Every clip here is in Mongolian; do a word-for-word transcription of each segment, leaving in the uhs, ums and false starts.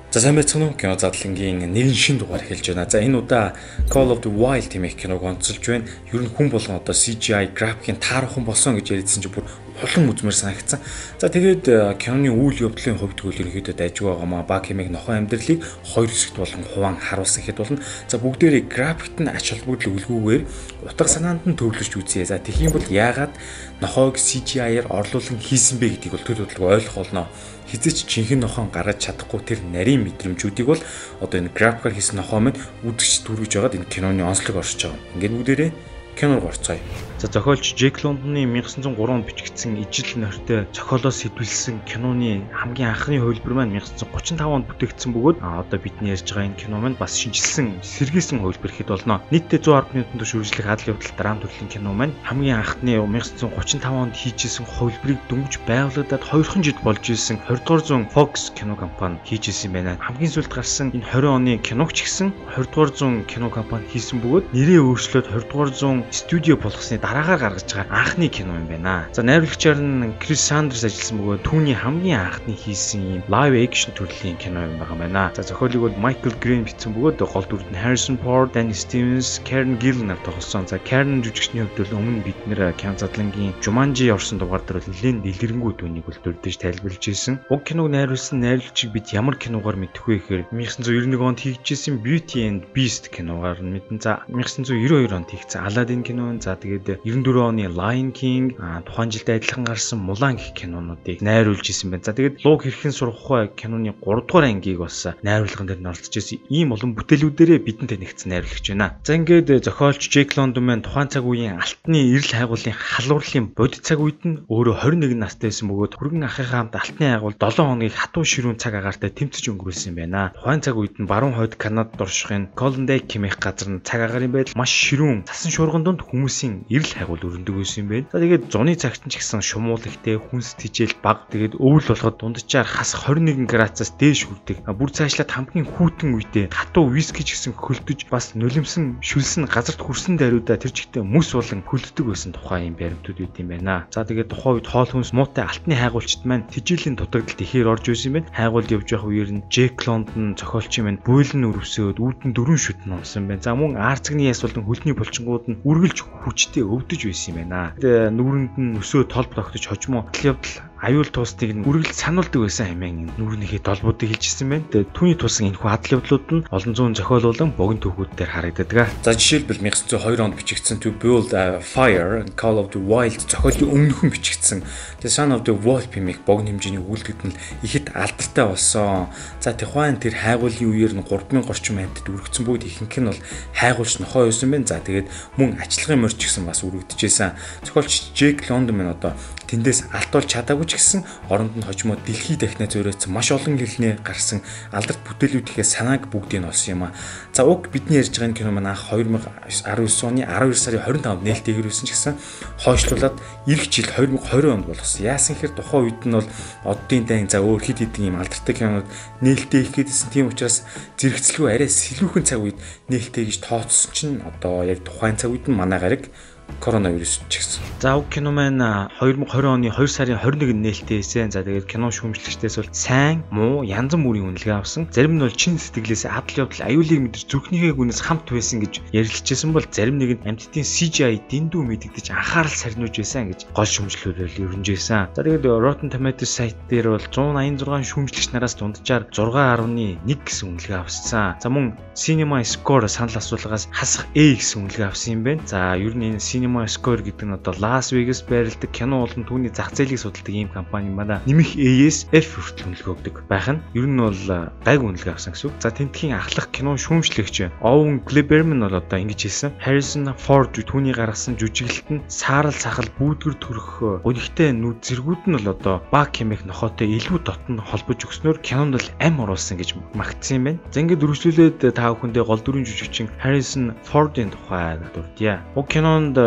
За сайн байцгаана уу? Кино задлангийн нэгэн шин дугаар эхэлж байна. За энэ удаа Call of the Wild гэмэх киног онцолж байна. Ер нь хүн болгон одоо си джи ай графикийн таархан болсон гэж ярьдсан чинь бүр улам үзмээр санагдсан. За тэгээд киноны үйл явдлын хувьд бол ерөнхийдөө дайжгүй байгаамаа баг хэмээх нохой амьдралыг хоёр хэсэгт болон хуваан харуулсан хэд болно. За бүгдээрээ графикт нь ач холбогдол үлгүүгээр утга санаанд нь төвлөрч үзье. За тэгхийн бол яагаад нохойг си джи ай-аар орлуулан хийсэн бэ гэдгийг бол тэр бодлого ойлгох болно. Хизээч жинхэнэ нохон гаргаж чадахгүй тэр нарийн мэдрэмжүүдийг бол одоо энэ графикаар хийсэн нохоо минь үзэгч дүргэж байгаад энэ киноны онцлог оршиж байгаа. Ингээд бүгдээрээ киног орцгоё. За зохиолч Джек Лондоны 천구 nuh три онд бичигдсэн ижил нортой зохиолоос сэтвэлсэн киноны хамгийн анхны хувилбар маань 천구 nuh триnder онд бүтээгдсэн бөгөөд а одоо бидний ярьж байгаа энэ кино маань бас шинжилсэн сэргээсэн хувилбар хэд болно. Нийтдээ one hundred минутын турш үргэлжлэх адал явдал драм төрлийн кино маань хамгийн анхны 천구 nuh thirty-five онд хийжсэн хувилбарыг дөнгөж байгуулагдаад хоёрхан жил болж ирсэн twenty дугаар зуун Fox кино компани хийжсэн байна. Хамгийн сүүлд гарсан энэ twenty оны киног ч гэсэн twenty дугаар зуун кино компани хийсэн бөгөөд нэрээ өөрчлөөд twenty дугаар зуун студио болгосны дараагаар гаргаж байгаа анхны кино юм байна. За найруулагчаар нь Крис Сандерс ажилласан бөгөөд түүний хамгийн анхны хийсэн юм лайв экшн төрлийн кино юм байгаа байна. За зохиолыг бол Майкл Грин бичсэн бөгөөд гол дүрд нь Harrison Ford, Danny Stevens, Karen Gillan нар тоглосон. За Karen жүжигчний хувьд бол өмнө бид нэр кино задлангийн Jumanji орсон дугаар дээр бол нэлээд дэлгэрэнгүй түүнийг бол дүрдэж тайлбарлаж ирсэн. Уг киног найруулсан найруулагчийг бид ямар киногоор мэдэх вэ гэхээр 천구 ninety-one онд хийжсэн Beauty and Beast киногоор нь мэдэн. За 천구 ninety-two онд хийгдсэн Aladdin кино, за тэгээд ninety-four оны Lion King, тухайн жилд адилхан гарсан Mulan гэх кинонуудыг найруулж исэн байна. За тэгээд луг хэрхэн сурах вэ киноны three дугаар ангийг бас найруулган дээр нь оролцож исэн ийм олон бүтээлүүдээрээ бидэнтэй нэгдсэн найруулагч байна. За ингээд зохиолч Джек Лондон маань тухайн цаг үеийн алтны эрэл хайгуулын халуурлын бодит цаг үед нь өөрөө twenty-one настай байсан бөгөөд хүргэн ахыхаа хамт алтны хайгуул seven хоногийг хатуу ширүүн цаг агаартай тэмцэж өнгөрүүлсэн байна. Тухайн цаг үед нь баруун хойд Канадад оршихын Клондайк хэмээх газар нь цаг агарын байдал маш ширүүн цасан шуурган донд хүмүүсийн эрэл хайгуул өрнөдөг байсан юм байна. За тэгээд зуны цагт ч гэсэн шумуул ихтэй хүнс тижэл баг тэгээд өвөл болгоод дунджаар хас twenty-one градусаас дээш хүрдэг. Бүр цаашлаад хамгийн хүйтэн үедээ хатуу виски ч гэсэн хөлдөж бас нулимсэн шүлсэн газарт хүрсэн даруйда тэр чигтээ мөс болон хөлддөг байсан тухайн юм баримтууд үүд юм байна. За тэгээд тухайн үед хоол хүнс муутай алтны хайгуулчд маань тижээлийн дутагдалд ихээр орж ирсэн юм байна. Хайгуулд явж явах үеэр нь Джек Лондон зохиолчийн маань буйлан өрөвсөөд үүдэн дөрвөн шүт номсон байна. За мөн арцгны яс болон хөлний булчингууд нь үргэлж хүчтэй өвдөж байсан юм байна. Тэгээд нүрэнд нь өсөө толб тогтож хожимо явдал аюул туустыг нь үргэлж сануулдаг байсан хэмээн нүрийнхээ долбуудыг хэлжсэн байна. Тэгээд түүний тулсан энэхүү адал явдлууд нь олон зуун зохиолуулан богино төвхүүд дээр харагддаг. За жишээлбэл 천구 nuh two онд бичигдсэн To Build a Fire, Call of the Wild зохиолын өмнөхөн бичигдсэн The Son of the Wolf хэмээх богино хэмжээний үйлдэлд нь ихэд алдартай болсон. За тухайн тэр хайгуулын үеэр нь three thousand орчим амьтад үргэлжсэн бүгд ихэнх нь бол хайгуулч нохой байсан байна. За тэгээд мөн ачлахын морч гэсэн бас үргэлжжсэн. Зохиолч Джек Лондон маань одоо тэндээс алтуулж чадаагүй ч гэсэн оронд нь хожимо дэлхий дахинаа зөөрөөцсөн маш олон гэлнээ гарсан алдарт бүтээлүүдийнхээ санааг бүгдийг нь олсон юм а. За уг бидний ярьж байгаа энэ кино маань анх twenty nineteen оны twelve сарын twenty-fifд нээлттэйгэр байсан ч гэсэн хойшлуулад эх жил twenty twenty онд болгосон. Яасан гэхээр тухайн үед нь бол оддын дайн за өөр хэд хэдэн юм алдартай кинонууд нээлттэй их гэдсэн. Тийм учраас зэрэгцлгүй арай сэлүүхэн цаг үед нээлттэй гэж тооцсон чинь одоо яг тухайн цаг үед нь манай гараг коронавирус ч гэсэн. За уг кино маань twenty twenty оны two сарын twenty-first нээлттэйсэн. За тэгээд кино шүүмжлэгчдээс бол сайн, муу, янз бүрийн үнэлгээ авсан. Зарим нь бол чин сэтгэлээс адал явдал аюулыг мэдэрч зүрхнийхээ гүнээс хамт байсан гэж ярилцчихсан бол зарим нэг нь амьтдын си джи ай дэндүү мэдэгдэж анхаарал сарниуж байсан гэж гол шүүмжлүүлэл өрнжсэн. За тэгээд Rotten Tomatoes сайт дээр бол one ninety-six шүүмжлэгч нараас дунджаар six point one гэсэн үнэлгээ авсан. За мөн Cinema Score санал асуулгаас хасах A гэсэн үнэлгээ авсан юм байна. За ер нь энэ Cinema Score гэдэг нь одоо Las Vegas байрладаг кино болон түүний зах зээлийг судалдаг ийм компани юм байна. Нэмэх A-с F хүртэл үнэлгээ өгдөг байх нь ер нь бол гайг үнэлгээ авсан гэсэн үг. За тентхийн ахлах кино шүүмжлэгч Owen Gleiberman бол одоо ингэж хэлсэн. Harrison Ford түүний гаргасан жүжиглэлт нь саарал сахал бүүдгэр төрөх өнөхтэй нүд зэргүүд нь бол одоо баг хэмээх нохоотой илүү дотн холбож өгснөөр кинонд л ам оруулсан гэж магтсан юм байна. За ингээд үргэлжлүүлээд та бүхэндээ гол дүрийн жүжигчин Harrison Ford-ийн тухай дурдъя. Уг кинонд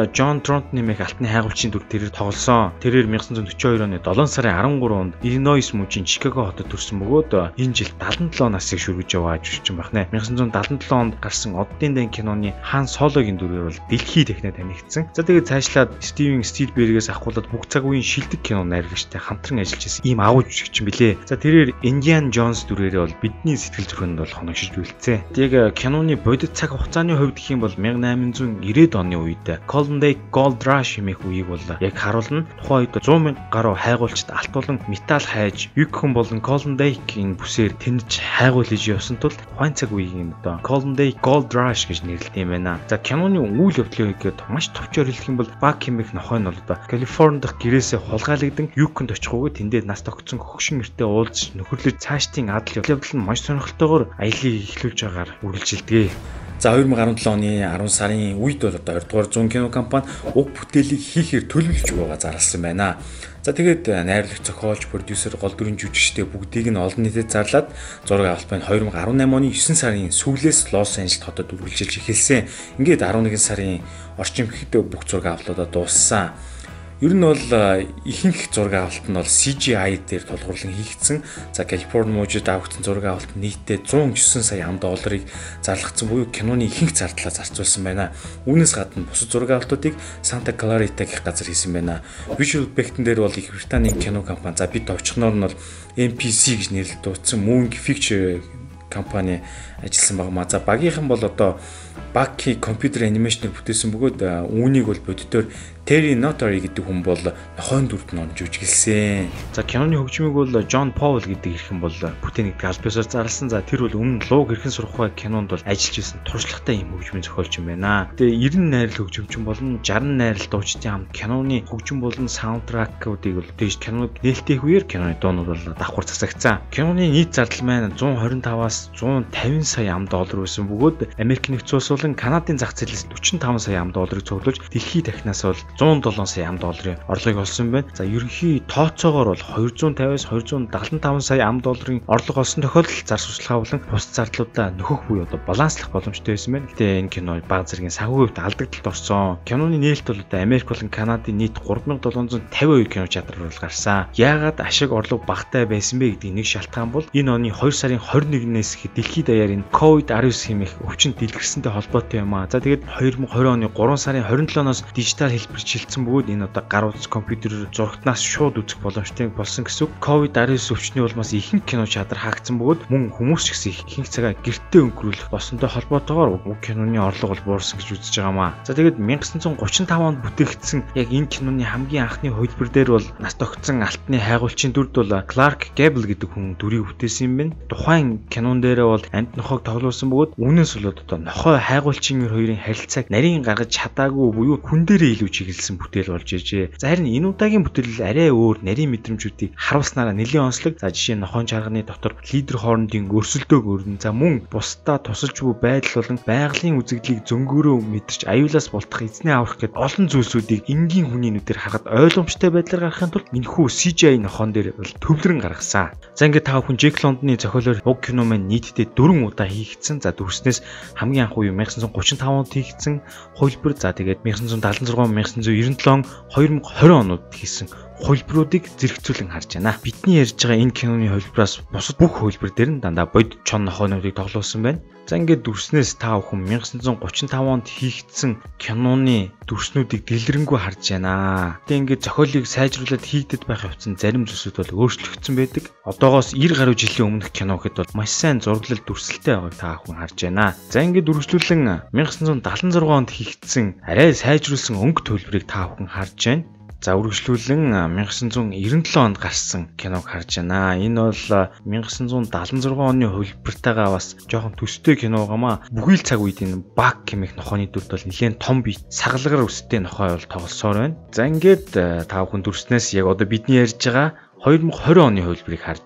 John Tronton нэмэх алтны хайгуулчийн дүр тэрээр тоглосон. Тэрээр nineteen forty-two оны seven сарын thirteen-нд Illinois мужийн Chicago хотод төрсэн бөгөөд энэ жил seventy-seven насыг шүргэж яваа жүжигчин байна. nineteen seventy-seven онд гарсан Оддын дан киноны Han Solo-гийн дүрээр бол дэлхийд эхнээ танигдсан. За тэгээд цаашлаад Steven Spielberg-ээс ахуулаад бүх цаг үеийн шилдэг кино найрагчтай хамтран ажиллаж байсан ийм агуу жүжигчин билээ. За тэрээр Indiana Jones дүрээрээ бол бидний сэтгэл зүрхэнд бол хоногшиж үлдсэн. Яг киноны бодит цаг хугацааны хувьд гэх юм бол eighteen ninety оны үед Klondike Gold Rush хэмээх үеийг бол яг харуулна. Тухайн үед one hundred мянган гаруй хайгуулчид алтуулан металл хайж, Yukon болон Klondike-ийн бүсээр тэнэж хайгуулж явсан тул тухайн цаг үеийг одоо Klondike Gold Rush гэж нэрлэдэг юм байна. За киноны үйл явдлыг гээд маш товчоор хэлэх юм бол Buck хэмээх нохой нь бол одоо Калифорни дахь гэрээсээ хулгайлагдсан Юконд очихгүйгээр тэндээ нас тогтсон хөгшин эртээ уулзж нөхөрлөж цаашдын адал явдал нь маш сонирхолтойгоор аялыг эхлүүлж байгаагаар үргэлжилдэг. За two thousand seventeen оны ten сарын үед бол одоо twenty дугаар зуун кино компани уг бүтээлийг хийхээр төлөвлөж байгаа зарласан байна. За тэгээд найруулагч, зохиолч, продюсер, гол дүрийн жүжигчтэй бүгдийг нь олон нийтэд зарлаад зураг авалтын twenty eighteen оны nine сарын сүүлээс Лос Анжелес хотод үргэлжилж эхэлсэн. Ингээд eleven сарын орчин гэхэд бүх зураг авалтуудаа дууссан. Ер нь бол ихэнх зураг авалт нь бол C G I дээр тулгуурлан хийгдсэн. За Калифорни мужид авагдсан зураг авалт нийтдээ one oh nine сая ам долларыг зарлагдсан буюу киноны ихэнх зардлаа зарцуулсан байна. Үүнээс гадна бусад зураг авалтуудыг Santa Clarita гэх газар хийсэн байна. Visual effect-н дээр бол Их Британийн кино компани за бид товчхоноор нь бол M P C гэж нэрлэж дуудсан Moonge Picture компани ажилласан байгаа маа. За багийнхан бол одоо Bucky компьютер анимашныг бүтээсэн бөгөөд үүнийг бол бодитоор Terry Notary гэдэг хүн бол нохойн дүрд нь онж үжиглсэн. За киноны хөгжмийг бол John Powell гэдэг хэрхэн бол бүтээн гэдэг албасаар зарласан. За тэр бол өмнө лууг хэрхэн сурах вэ кинонд бол ажиллаж исэн туршлагатай юм хөгжмийн зохиолч юм байна. Тэгээ ninety найрал хөгжимчин болон sixty найрал дуучдын хамт киноны хөгжим болон саундтракуудыг бол дэж киноныг нээлттэй үеэр киноны дуунууд бол давхар засагцсан. Киноны нийт зардал маань one twenty-five-аас one fifty сая ам доллар байсан бөгөөд Америк нэгдсэн улс болон Канадын зах зээлээс forty-five сая ам долларыг цуглуулж дэлхийд дахнаас бол one oh seven сая ам долларын орлогыг олсон байна. За ерөнхий тооцоогоор бол two fifty-аас two seventy-five сая ам долларын орлого олсон тохиолдолд зар сурталчилгаа болон бус зардлуудаа нөхөх буюу одоо баланслах боломжтой байсан байна. Гэтэ энэ кино бага зэргийн санхүү хувьд алдагдaltaд орсон. Киноны нээлт бол одоо Америк болон Канадын нийт three thousand seven hundred fifty-two кино чадвар бол гарсан. Яагаад ашиг орлого багатай байсан бэ гэдэг нэг шалтгаан бол энэ оны two сарын twenty-one-ээс их дэлхийд даяар энэ ковид nineteen хэмээх өвчин дэлгэрсэнтэй холбоотой юм аа. За тэгээд twenty twenty оны three сарын twenty-seven-оос дижитал хэлбэр шилжсэн бөгөөд энэ одоо гар утас компьютер зурагтнаас шууд үзэх боломжтой болсон гэсэн үг. ковид nineteen өвчний улмаас ихэнх кино чадвар хаагдсан бөгөөд мөн хүмүүс ч гэсэн ихэнх цагаа гэртээ өнгөрүүлэх болсонтой холбоотойгоор уг киноны орлого бол буурсан гэж үзэж байгаамаа. За тэгээд nineteen thirty-five онд бүтээгдсэн яг энэ киноны хамгийн анхны хувилбар дээр бол нас тогтсон алтны хайгуулчийн дүрд бол Clark Gable гэдэг хүн дүрийг бүтээсэн юм байна. Тухайн кинон дээрээ бол амьд нохойг тоглуулсан бөгөөд үүнээс болоод одоо нохой хайгуулчийн хоёрын харилцааг нарийн гаргаж чадаагүй буюу хүн дээрээ илүү чиглэсэн бүтээл болж ижээ. За харин энэ удаагийн бүтээл арай өөр нарийн мэдрэмжүүдийг харуулснараа нэлийн онцлог. За жишээ нь нохойн чарганы дотор лидер хоорондын өрсөлдөг өрнө. За мөн бусдаа тусалжгүй байдал болон байгалийн үзэгдлийг зөнгөөрөө мэдэрч аюулаас бултах эзний аврах гэд олон зүйлсүүдийг энгийн хүний нүдээр харахад ойлгомжтой байдлаар гаргахын тулд энэхүү C G I нохон дээр бол төвлөрөн гаргасан. За ингээд та бүхэн Jack London-ы зохиолоор уг кино маань нийтдээ four удаа хийгдсэн. За дүрснээс хамгийн анх үе nineteen thirty-five онд хийгдсэн хувилбар. За тэгээд nineteen seventy-six, nineteen ninety-seven, twenty twenty онууд хийсэн хувилбаруудыг зэрэгцүүлэн харж байна. Бидний ярьж байгаа энэ киноны хувилбараас бусад бүх хувилбар дээр нь дандаа бод чон нохойнуудыг тоглуулсан байна. За ингээд дүрснээс та бүхэн nineteen thirty-five онд хийгдсэн киноны дүрснүүдийг дэлгэрэнгүй харж байна. Тэгээ ингээд зохиолыг сайжруулад хийгдэд байх явцсан зарим зүйлсүүд бол өөрчлөгдсөн байдаг. Одоогоос ninety гаруй жилийн өмнөх кино гэхэд бол маш сайн зураглал дүрслэлтэй байгааг та бүхэн харж байна. За ингээд үргэлжлүүлэн nineteen seventy-six онд хийгдсэн арай сайжруулсан өнгө төлбөрийг та бүхэн харж байна. За үргэлжлүүлэн nineteen ninety-seven онд гарсан киног харж байна. Энэ бол nineteen seventy-six оны хувилбартайгаа бас жоохон төстэй кино гамаа. Бүхий л цаг үед энэ Buck хэмээх нохойны дүрд бол нэлээд том бие сагалгаар өстэй нохой бол тоглосоор байна. За ингээд та бүхэн дүрснээс яг одоо бидний ярьж байгаа twenty twenty оны хувилбарыг харж байна.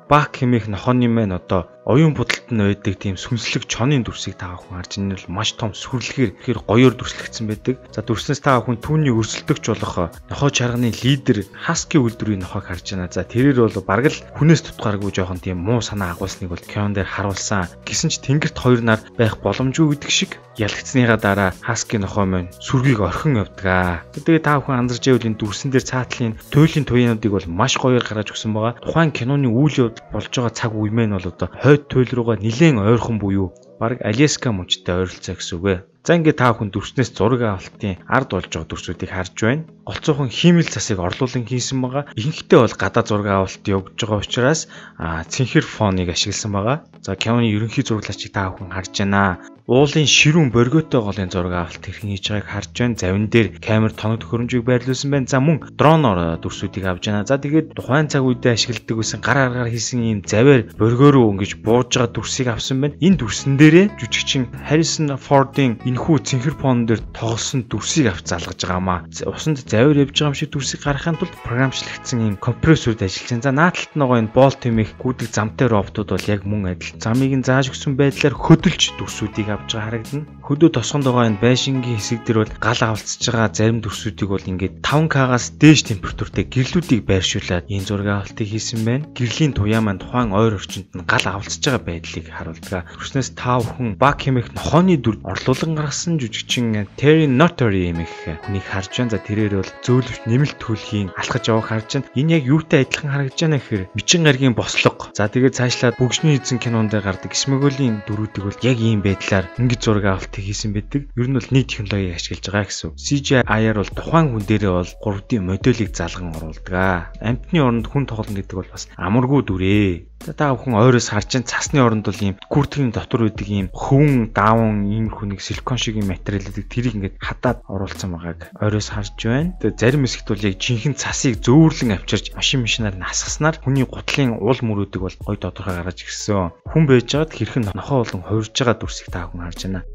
Бак хэмээх нохооны мэн одоо оюун будалд нь байдаг тийм сүнслэг чонын дүрсийг та бүхэн харж байна л маш том сүрлэгээр ихээр гоёор дүрслэгдсэн байдаг. За дүрснээс та бүхэн түүний өрсөлдөгч болох нохоо чарганы лидер Хаски үйлдвэрийн нохоог харж байна. За тэрээр бол бараг л хүнээс тутгааргүй жоохон тийм муу санаа агуулсныг бол кинон дээр харуулсан. Гэсэн ч тэнгэрт хоёр нар байх боломжгүй гэдэг шиг ялагдсныхаа дараа Хаски нохоо мэн сүргийг орхин явдаг. Тэгээд та бүхэн анзарч байвал энэ дүрсэн дээр цаатлын туйлын туяануудыг бол маш гоёор гаргаж өгсөн байгаа. Тухайн киноны үйл явдал болж байгаа цаг үе мэн бол одоо хойд туйл руугаа нэлээд ойрхон буюу бараг Аляска мужтай ойролцоо гэсэн үг ээ. За ингээд та бүхэн дүрснээс зураг авалтын ард болж байгаа дүрсүүдийг харж байна. Голцоохон хиймэл засыг орлуулан хийсэн байгаа. Ихэнхдээ бол гадаа зураг авалт явж байгаа учраас цэнхэр фоныг ашигласан байгаа. За киноны ерөнхий зураглалчийг та бүхэн харж байна. Уулын ширүүн боргиотой голын зураг авалт хэрхэн хийж байгааг харж байна. Завин дээр камер тоног төхөөрөмжийг байрлуулсан байна. За мөн дроноор дүрсүүдийг авж байна. За тэгээд тухайн цаг үедээ ашигладаг байсан гар аргаар хийсэн ийм завиар боргоо руу ингэж бууж байгаа дүрсийг авсан байна. Энэ дүрсэн дээрээ жүжигчин Harrison Ford-ийн энэхүү цэнхэр фон дээр тоглосон дүрсийг авч залгаж байгаамаа. Усанд завиар явж байгаа юм шиг дүрсийг гаргахын тулд програмчлагдсан ийм компрессорд ажиллаж байна. За нааталт нөгөө энэ Bolt хэмээх гүйдэг замтай роботууд бол яг мөн адил. Замыг нь зааж өгсөн байдлаар хөдөлж дүрсүүдийг авч байгаа харагдана. Хөдөө тосгонд байгаа энэ байшингийн хэсэг дээр бол гал авалцж байгаа зарим дүрсүүдийг бол ингээд таван кагаас дээш температуртай гэрлүүдийг байршуулад энэ зураг авалтыг хийсэн байна. Гэрлийн туяа маань тухайн ойр орчинд нь гал авалцж байгаа байдлыг харуулдаг. Төрснөөс та бүхэн Бак хэмээх нохооны дүр орлуулан гаргасан жүжигчин Terry Notary хэмээх хүнийг харж байна. За тэрээр бол зөөлөвч нэмэлт төлхийн алхаж яваг харж байна. Энэ яг юутай адилхан харагдаж байна гэхээр Бичин гаригийн бослого. За тэгээд цаашлаад Бүгшний эзэн кинонд гардаг Смоголийн дүрүүдийг бол яг ийм байдлаар ингэж зураг авалтыг хийсэн байдаг. Ер нь бол нийт технологиг ашиглаж байгаа гэсэн. си джи ай-аар бол тухайн хүн дээрээ бол три дэ моделийг залган оруулдаг. Амьтны оронд хүн тоглоно гэдэг бол бас амаргүй дүрээ. Та бүхэн ойроос харж чинь цасны оронд бол ийм күртгийн дотор үүдэг ийм хөвөн даавн иймэрхүү нэг силикон шиг юм материалуудыг тэрийг ингээд хадаад оруулсан байгааг ойроос харж байна. Тэгээ зарим хэсэгт бол яг жинхэнэ цасыг зөөрлөн авчирч машин машинаар насгаснаар хүний гутлын уул мөрүүдийг бол гой тодорхой гаргаж ирсэн. Хүн байж байгаад хэрхэн нохоо болон хувирж байгаа дүрсийг та бүхэн харж байна.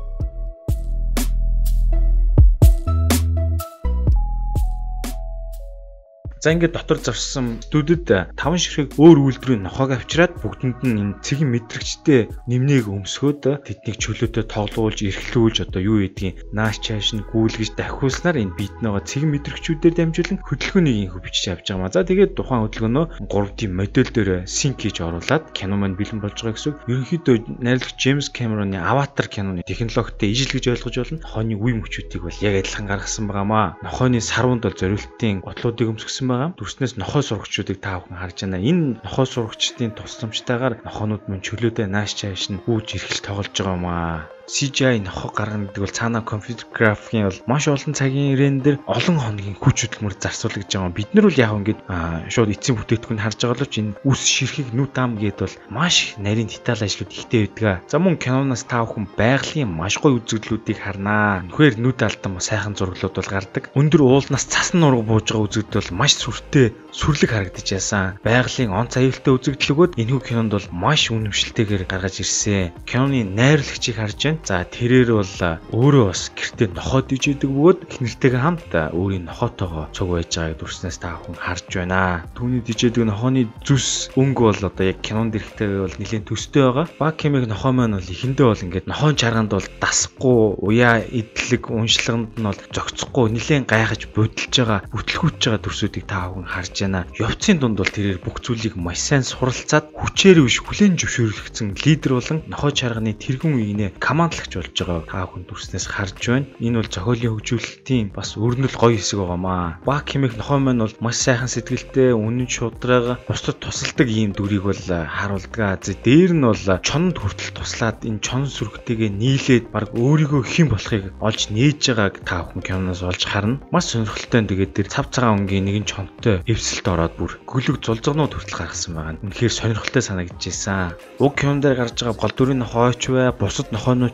За ингээд дотор зарсан студид таван ширхэг өөр үйлдвэрийн нохоог авчираад бүгдэнд нь энэ цэгэн мэдрэгчтэй нэмнийг өмсгөөд тэднийг чөлөөтэй тоглуулж, эрхлүүлж одоо юу гэдгийг нааш чааш нь гүйлгэж дахиулснаар энэ биетнэгаа цэгэн мэдрэгчүүдээр дамжуулан хөдөлгөөнийг инхүү бичиж авч байгаа маа. За тэгээд тухайн хөдөлгөөнөө три дэ модель дээр синк хийж оруулаад кино маань бэлэн болж байгаа гэсэн. Ерөнхийдөө найрлагч Джеймс Кэмероны Аватар киноны технологитой ижил гэж ойлгож болно. Нохооны үе мөчүүдийг бол яг адилхан гаргасан байгаамаа. Нохооны сарвунд бол зориултын готлуудыг өмсгсөн. Дүрснээс нохой сурагчдыг та бүхэн харж байна. Энэ нохой сурагчдын тусламжтайгаар нохоонууд мөн чөлөөтэй нааш чааш нь гүйж эрхэл тоглож байгаа юм аа. си джи ай нохоо гаргана гэдэг бол цаанаа компьютер графикийн бол маш олон цагийн рендер олон хоногийн хүч хөдөлмөр зарцуулагдж байгаа. Бид нар бол яг ингээд шууд эцсийн бүтээгдэхүүн харж байгаа л ч энэ үс ширхэг нүд ам гээд бол маш нарийн деталь ажлууд ихтэй байдаг. За мөн киноноос та бүхэн байгалийн маш гоё үзэгдлүүдийг харнаа. Нүхээр нүд алдан сайхан зураглууд бол гардаг. Өндөр уулнаас цасан нурга бууж байгаа үзэгдэл бол маш сүртэй сүрлэг харагдаж яасан. Байгалийн онц аюултай үзэгдлүүд энэхүү кинонд бол маш үнэмшилтэйгээр гаргаж ирсэн. Киноны найрлагчийг харж байна. За тэрээр бол өөрөө бас гэртээ нохоо дижээдэг бөгөөд эхнэртэйгээ хамт өөрийн нохоотойгоо цуг байж байгааг дүрснээс та бүхэн харж байна. Түүний дижээдэг нохооны зүс өнгө бол одоо яг кинонд ирэхтэй бол нэлээд төстэй байгаа. Бак хэмээх нохоо маань бол эхэндээ бол ингээд нохоон чарганд бол дасахгүй, уяа идлэг, уншлаганд нь бол зогцохгүй нэлээд гайхаж бодолж байгаа, бүтлгүүж байгаа дүрсүүдийг та бүхэн харж байна. Явцын дунд бол тэрээр бүх зүйлийг маш сайн суралцаад хүчээр биш хүлээн зөвшөөрлөгдсөн лидер болон нохоо чарганы тэргүүн үеийнэ командлагч болж байгаа та бүхэн дүрснээс харж байна. Энэ бол зохиолын хөгжүүлэлтийн бас өрнөл гоё хэсэг байгаамаа. Бак хэмээх нохоо маань бол маш сайхан сэтгэлтэй, үнэн шударга, бусдад тусалдаг ийм дүрийг бол харуулдаг. За дээр нь бол чонд хүртэл туслаад энэ чон сүргтэйгээ нийлээд баг өөрийгөө хэн болохыг олж нээж байгааг та бүхэн киноноос олж харна. Маш сонирхолтой. Тэгээд тэр цав цагаан өнгийн нэгэн чонтой эвсэлт ороод бүр гөлөг зулзгнууд хүртэл гаргасан байгаа. Үнэхээр сонирхолтой санагдаж байсан. Уг кинон дээр гарч байгаа гол дүрийн нохооч бай, бусад нохоонууд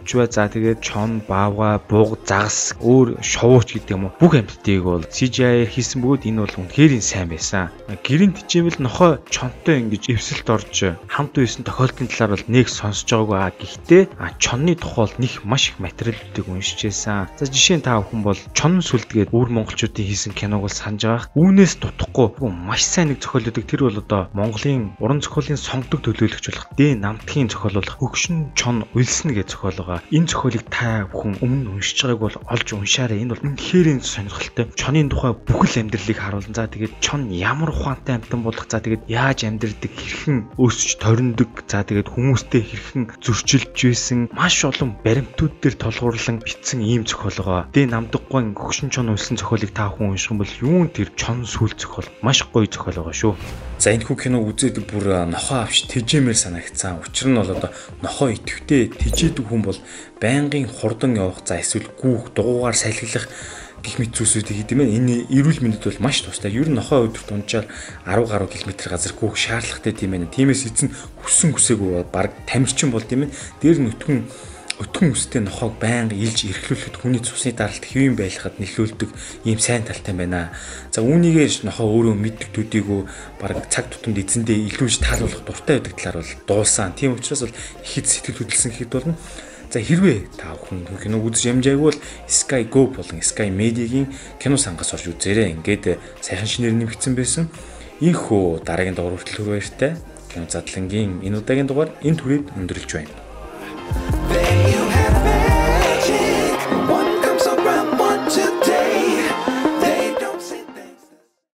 дулжва за тэгээд чон, баавга, бууга, загас, өөр шовууч гэдэг юм уу бүх амьтдыг бол си жи ай хийсэн бөгөөд энэ бол үнэхээр сайн байсан. Гэрийн тижээвэл нохой чонтой ингэж эвсэлт орж хамт байсан тохиолдлын талаар бол нэг сонсож байгаагүй аа. Гэхдээ чонны тухай бол нэг маш их материалуудыг уншиж байсан. За жишээ нь та бүхэн бол чон сүлдгээд өөр монголчуудын хийсэн киног бол санаж байгаа. Үүнээс дутхгүй маш сайн нэг зохиолдог. Тэр бол одоо Монголын уран зохиолын сонгодог төлөөлөгч болох Дэ Намтгийн зохиол болох Хөгшин чон уйлсан гэж зохиол байгаа. Энэ зохиолыг та бүхэн өмнө уншиж байгааг бол олж уншаарай. Энэ бол үнэхээр сонирхолтой. Чонын тухай бүхэл амьдралыг харуулна. За тэгээд чон ямар ухаантай амьтан болох. За тэгээд яаж амьдрдаг, хэрхэн өсөж ториндог. За тэгээд хүмүүстэй хэрхэн зөрчилж байсан маш олон баримтууд дээр толгуурлан бичсэн ийм зохиол байгаа. Дэ Намдаггүй Хөгшин чон уйлсан зохиолыг та бүхэн унших юм бол юун тэр чон сүл зохиол маш гоё зохиол байгаа шүү. За энэ хүү кино үзээд бүр нохоо авч тэжээмээр санагцсан. Учир нь бол одоо нохоо идэвхтэй тэжээдэг хүн бол байнгын хурдан явах, за эсвэл гүүх, дугуугаар сайлглах гих мэт зүйлсүүдийг хийдэг юм. Энэ эрүүл мэндэд бол маш тустай. Ер нь нохоо өдөрт унжаар арав гаруй километр газар гүүх шаардлагатай тийм ээ. Тиймээс эзэн хүссэн хүсээгүй баг тамирчин бол тийм ээ. Дээр нь өтгөн өтгөн үстэй нохоог байнга илж эрхлүүлэхэд хүний цусны даралт хэвэн байлгахад нөлөөлдөг ийм сайн талтай байна. За үүнийгээр нохоо өөрөө мэддэг төдийгүй баг цаг тутамд эзэндээ илүүж таалуулах дуртай байдаг талаар бол дуулсан. Тийм учраас бол ихэд сэтгэл хөдлөсөн гэхэд болно. За хэрвээ та бүхэн кино үзэж ямжаагүй бол Sky Go болон Sky Media-гийн кино сангаас орж үзээрэй. Ингээд сайхан шинээр нэмэгдсэн байсан. Ийхүү дараагийн дугаар хүртэл хүрэх баяртай. Кино задлангийн энэ удаагийн дугаар энэ түрээд өндөрлж байна.